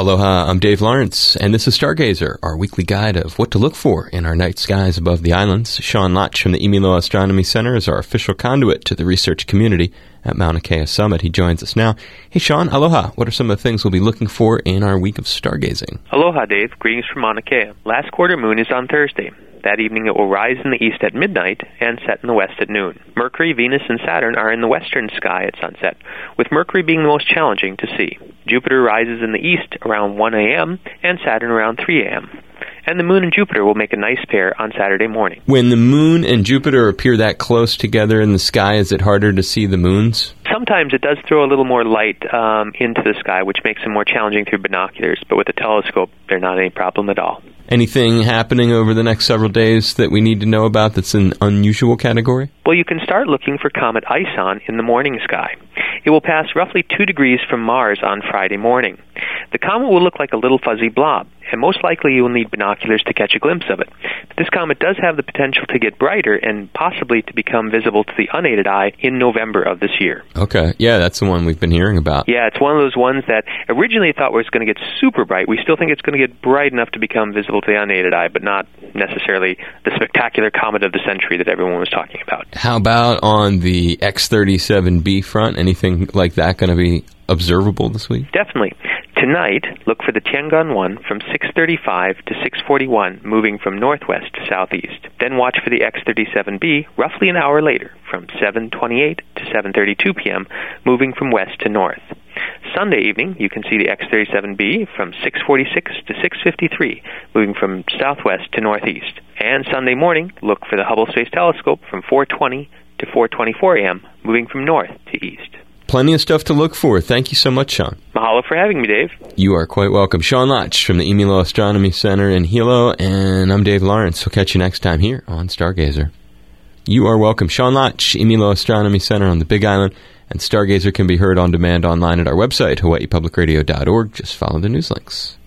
Aloha, I'm Dave Lawrence, and this is Stargazer, our weekly guide of what to look for in our night skies above the islands. Sean Lotch from the Imilo Astronomy Center is our official conduit to the research community at Mauna Kea Summit. He joins us now. Hey, Sean, aloha. What are some of the things we'll be looking for in our week of stargazing? Aloha, Dave. Greetings from Mauna Kea. Last quarter moon is on Thursday. That evening it will rise in the east at midnight and set in the west at noon. Mercury, Venus, and Saturn are in the western sky at sunset, with Mercury being the most challenging to see. Jupiter rises in the east around 1 a.m. and Saturn around 3 a.m. And the moon and Jupiter will make a nice pair on Saturday morning. When the moon and Jupiter appear that close together in the sky, is it harder to see the moons? Sometimes it does throw a little more light into the sky, which makes them more challenging through binoculars, but with a telescope, they're not any problem at all. Anything happening over the next several days that we need to know about that's an unusual category? Well, you can start looking for Comet Ison in the morning sky. It will pass roughly 2 degrees from Mars on Friday morning. The comet will look like a little fuzzy blob, and most likely you will need binoculars to catch a glimpse of it. But this comet does have the potential to get brighter and possibly to become visible to the unaided eye in November of this year. Okay, yeah, that's the one we've been hearing about. Yeah, it's one of those ones that originally thought was going to get super bright. We still think it's going to get bright enough to become visible to the unaided eye, but not necessarily the spectacular comet of the century that everyone was talking about. How about on the X-37b front? Anything like that going to be observable this week? Definitely. Tonight, look for the Tiangong 1 from 6:35 to 6:41, moving from northwest to southeast. Then watch for the X-37b roughly an hour later, from 7:28 to 7:32 p.m., moving from west to north. Sunday evening, you can see the X-37b from 6:46 to 6:53, moving from southwest to northeast. And Sunday morning, look for the Hubble Space Telescope from 4:20 to 4:24 a.m., moving from north to east. Plenty of stuff to look for. Thank you so much, Sean. Mahalo for having me, Dave. You are quite welcome. Sean Lotch from the Imilo Astronomy Center in Hilo, and I'm Dave Lawrence. We'll catch you next time here on Stargazer. You are welcome. Sean Lotch, Imilo Astronomy Center on the Big Island, and Stargazer can be heard on demand online at our website, hawaiipublicradio.org. Just follow the news links.